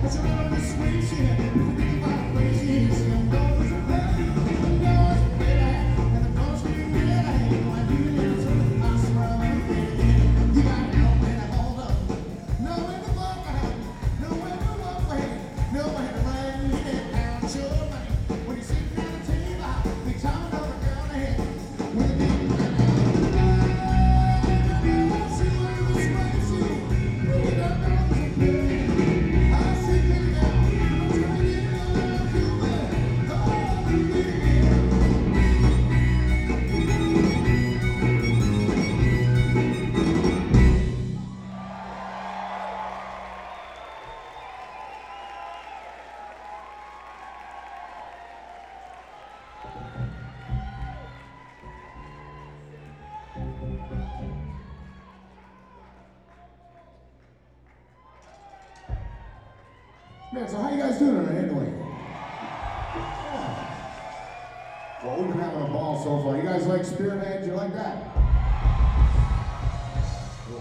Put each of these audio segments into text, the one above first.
Man, so how you guys doing tonight anyway? Yeah. Well, we've been having a ball so far. You guys like Spearhead? You like that? Cool.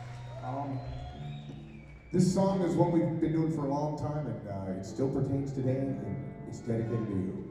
This song is what we've been doing for a long time, and it still pertains today, and it's dedicated to you.